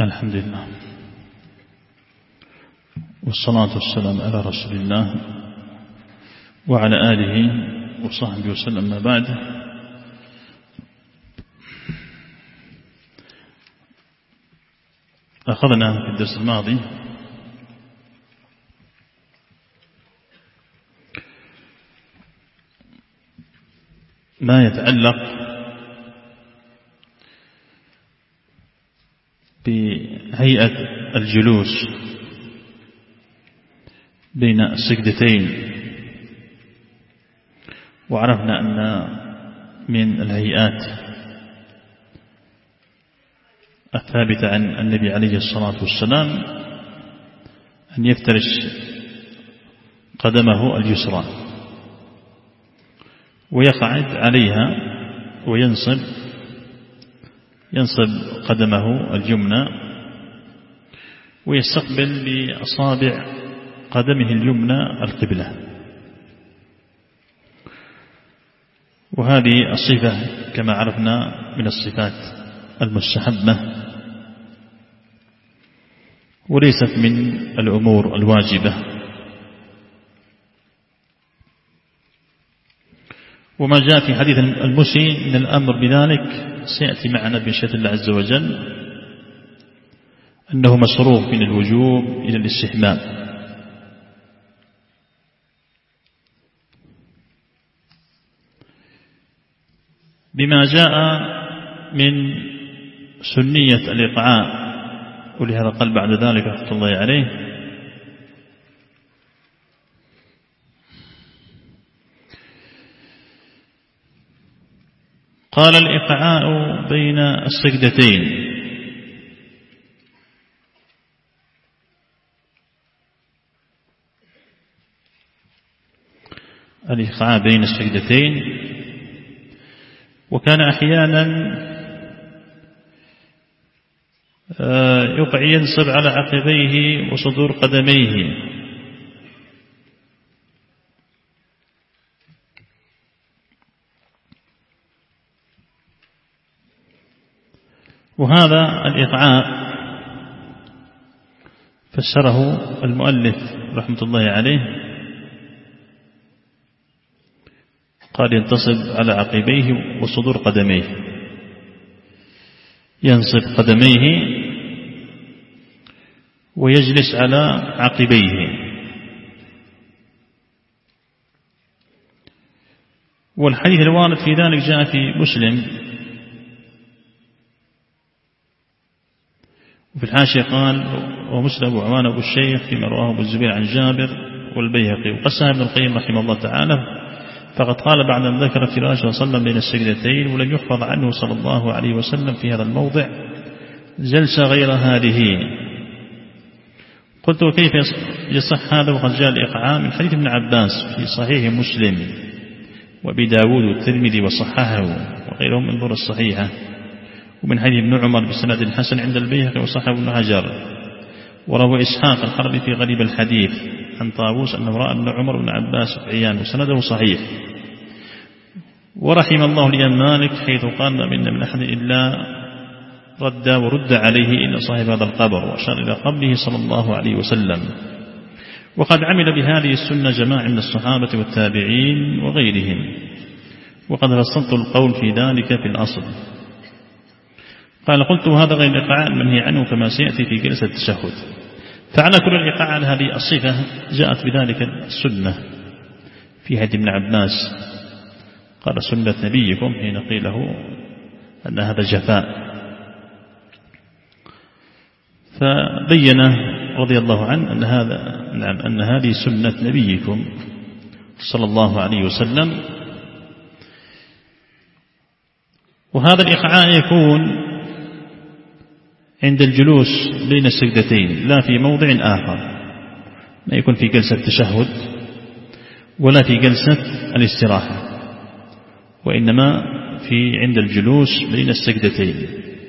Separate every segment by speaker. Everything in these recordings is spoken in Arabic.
Speaker 1: الحمد لله والصلاة والسلام على رسول الله وعلى آله وصحبه وسلم. ما بعد، أخذنا في الدرس الماضي ما يتعلق بهيئة الجلوس بين السجدتين، وعرفنا أن من الهيئات الثابتة عن النبي عليه الصلاة والسلام أن يفترش قدمه اليسرى ويقعد عليها وينصب قدمه اليمنى ويستقبل بأصابع قدمه اليمنى القبلة. وهذه الصفة كما عرفنا من الصفات المستحبة وليست من الأمور الواجبة. وما جاء في حديث المسيء من الأمر بذلك سيأتي معنا بمشيئة الله عز وجل أنه مصروف من الوجوب إلى الاستحباب. بما جاء من سنية الإقعاء، ولهذا قال بعد ذلك رحمة الله عليه: قال الإقعاء بين السجدتين الإقعاء بين السجدتين. وكان أحيانا ينصب على عقبيه وصدور قدميه، وهذا الإقعاء فسره المؤلف رحمة الله عليه، قال ينتصب على عقبيه وصدور قدميه، ينصب قدميه ويجلس على عقبيه. والحديث الوارد في ذلك جاء في مسلم، وفي الحاشية قال: ومسلم أبو عوان أبو الشيخ فيما رواه أبو الزبير عن جابر والبيهقي. وقسم ابن القيم رحمه الله تعالى: فقد قال بعد أن ذكر فراش صلى الله عليه وسلم بين السجدتين، ولم يحفظ عنه صلى الله عليه وسلم في هذا الموضع جلسة غير هذه. قلت: وكيف يصح هذا وقد جاء الإقعاء من حديث ابن عباس في صحيح مسلم وأبي داود والترمذي وصححه وغيرهم من ظهور الصحيحة، ومن حديث ابن عمر بسند حسن عند البيهقي وصححه ابن حجر. وروى إسحاق الحربي في غريب الحديث عن طاووس أنه رأى ابن عمر بن عباس عيان، وسنده صحيح. ورحم الله الإمام مالك حيث قال: ما منا من أحد إلا ورد عليه إلا صاحب هذا القبر، وأشار إلى قبره صلى الله عليه وسلم. وقد عمل بهذه السنة جماعة من الصحابة والتابعين وغيرهم، وقد رصدت القول في ذلك في الأصل. قال: قلت: هذا غير الإقعاء المنهي عنه كما سيأتي في جلسة التشهد. فعلى كل الإقعاء على هذه الصفة جاءت بذلك السنة في حديث ابن عباس، قال: سنة نبيكم، حين قيل له أن هذا جفاء. فبين رضي الله عنه أن هذه سنة نبيكم صلى الله عليه وسلم. وهذا الإقعاء يكون عند الجلوس بين السجدتين، لا في موضع آخر، لا يكون في جلسة التشهد ولا في جلسة الاستراحة، وإنما عند الجلوس بين السجدتين.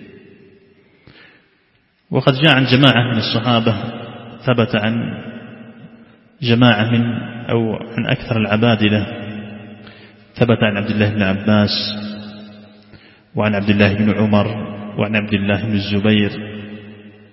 Speaker 1: وقد جاء عن جماعة من الصحابة، ثبت عن جماعة عن أكثر العبادلة، ثبت عن عبد الله بن عباس وعن عبد الله بن عمر وعن عبد الله بن الزبير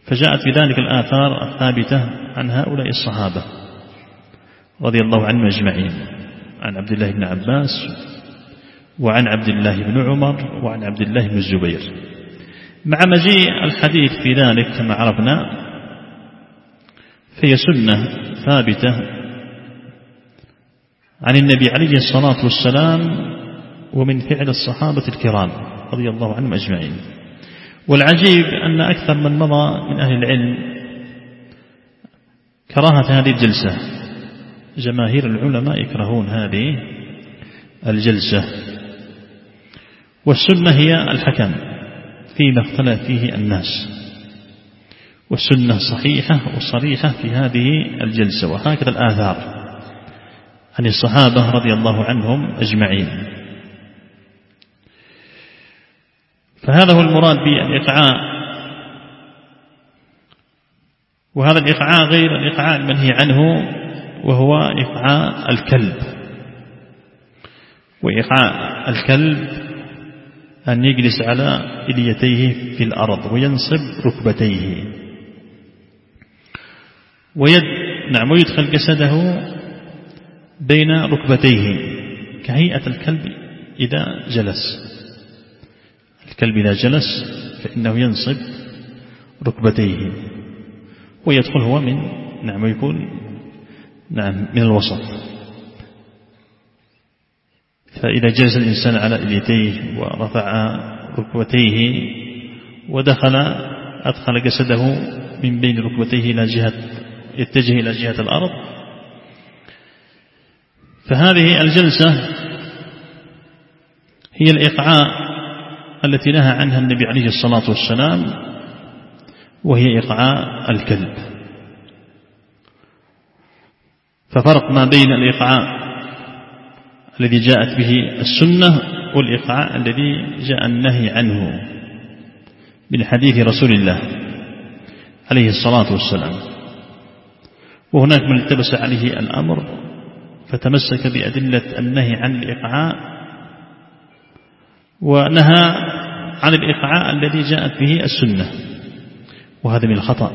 Speaker 1: فجاءت بذلك الآثار الثابتة عن هؤلاء الصحابة رضي الله عنهم أجمعين، عن عبد الله بن عباس وعن عبد الله بن عمر وعن عبد الله بن الزبير. مع مجيء الحديث في ذلك كما عرفنا فهي سنة ثابتة عن النبي عليه الصلاة والسلام ومن فعل الصحابة الكرام رضي الله عنهم أجمعين. والعجيب أن أكثر من مضى من أهل العلم كراهة هذه الجلسة، جماهير العلماء يكرهون هذه الجلسة. والسنة هي الحكم فيما اختلف فيه الناس، والسنة صحيحة وصريحة في هذه الجلسة، وهكذا الآثار عن الصحابة رضي الله عنهم أجمعين. فهذا هو المراد بالإقعاء، وهذا الإقعاء غير الإقعاء المنهي عنه، وهو إقعاء الكلب. وإقعاء الكلب أن يجلس على إليتيه في الأرض وينصب ركبتيه ويدخل جسده بين ركبتيه كهيئة الكلب إذا جلس. الكلب إذا جلس فإنه ينصب ركبتيه ويدخل هو ويكون من الوسط. فإذا جلس الإنسان على إليتيه ورفع ركبتيه أدخل جسده من بين ركبتيه إلى جهة يتجه إلى جهة الأرض، فهذه الجلسة هي الإقعاء التي نهى عنها النبي عليه الصلاة والسلام، وهي إقعاء الكلب. ففرق ما بين الإقعاء الذي جاءت به السنة والإقعاء الذي جاء النهي عنه من حديث رسول الله عليه الصلاة والسلام. وهناك من التبس عليه الأمر فتمسك بأدلة النهي عن الإقعاء ونهى عن الإقعاء الذي جاءت به السنة، وهذا من الخطأ.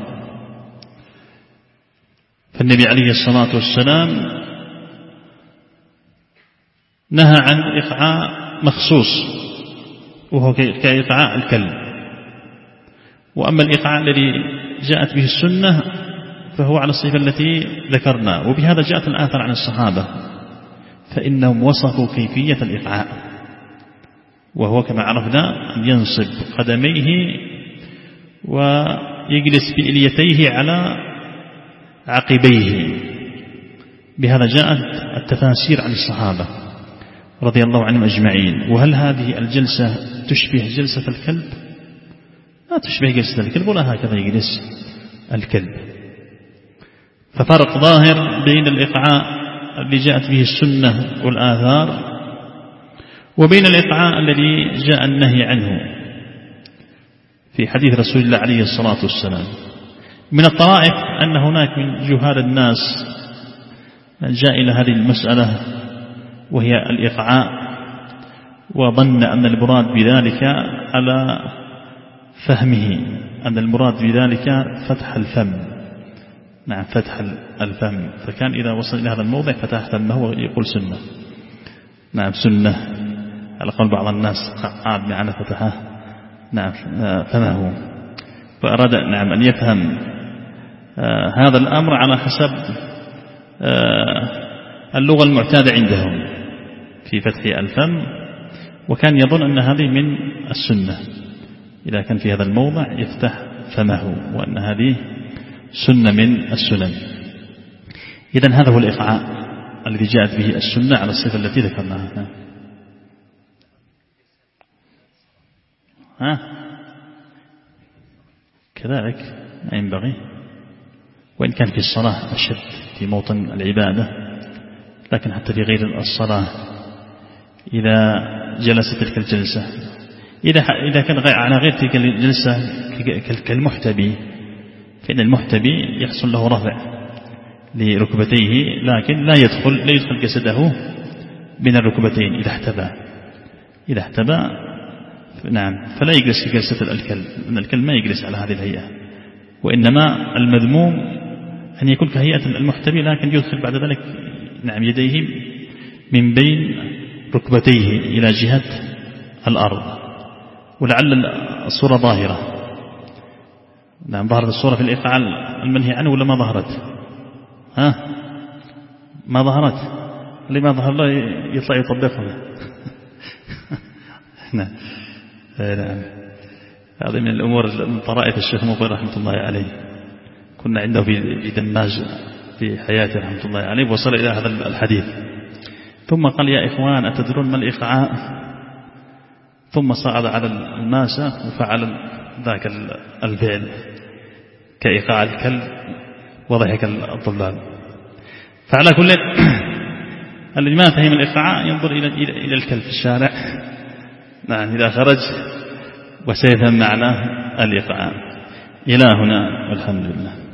Speaker 1: فالنبي عليه الصلاة والسلام نهى عن إقعاء مخصوص وهو كإقعاء الكلب، وأما الإقعاء الذي جاءت به السنة فهو على الصفة التي ذكرنا. وبهذا جاءت الآثار عن الصحابة فإنهم وصفوا كيفية الإقعاء، وهو كما عرفنا أن ينصب قدميه ويجلس بإليتيه على عقبيه. بهذا جاءت التفاسير عن الصحابة رضي الله عنهم أجمعين. وهل هذه الجلسة تشبه جلسة الكلب؟ لا تشبه جلسة الكلب ولا هكذا يجلس الكلب. ففرق ظاهر بين الإقعاء الذي جاءت به السنة والآثار وبين الإقعاء الذي جاء النهي عنه في حديث رسول الله عليه الصلاة والسلام. من الطرائف أن هناك من جهال الناس من جاء إلى هذه المسألة وهي الإقعاء وظن أن المراد بذلك على فهمه أن المراد بذلك فتح الفم. نعم، فتح الفم. فكان إذا وصل إلى هذا الموضع فتح فمه ويقول سنة. نعم، سنة على قول بعض الناس قعد معنا فتحه نعم فمه، فأراد نعم أن يفهم هذا الأمر على حسب اللغة المعتادة عندهم في فتح الفم، وكان يظن أن هذه من السنة إذا كان في هذا الموضع يفتح فمه، وأن هذه سنة من السنن. إذن هذا هو الإقعاء الذي جاءت به السنة على الصفة التي ذكرناها. كذلك ما ينبغي، وإن كان في الصلاة أشد في موطن العبادة، لكن حتى في غير الصلاة إذا جلس تلك الجلسة، إذا كان على غير تلك الجلسة كالمحتبي، فإن المحتبي يحصل له رفع لركبتيه، لكن لا يدخل جسده بين الركبتين إذا احتبى نعم، فلا يجلس في جلسة الكلب، لأن الكلب ما يجلس على هذه الهيئة، وإنما المذموم أن يكون كهيئة المحتمي، لكن يدخل بعد ذلك نعم يديه من بين ركبتيه إلى جهة الأرض، ولعل الصورة ظاهرة. نعم ظهرت الصورة في الإيقاع المنهي عنه ولا ما ظهرت؟ ما ظهرت. اللي ما ظهر له يطلع يطبقها. نعم. هذه من الأمور من طرائف الشيخ مقبل رحمة الله عليه. كنا عنده في دماج في حياته رحمة الله عليه، وصل إلى هذا الحديث ثم قال: يا إخوان أتدرون ما الإيقاع؟ ثم صعد على الماشة وفعل ذاك الفعل كإيقاع الكلب، وضحك الطلاب. فعلى كل الذي ما فهم الإيقاع ينظر إلى الكلب في الشارع، نعم إذا خرج، وسيفهم معنى الإيقاع. إلى هنا والحمد لله.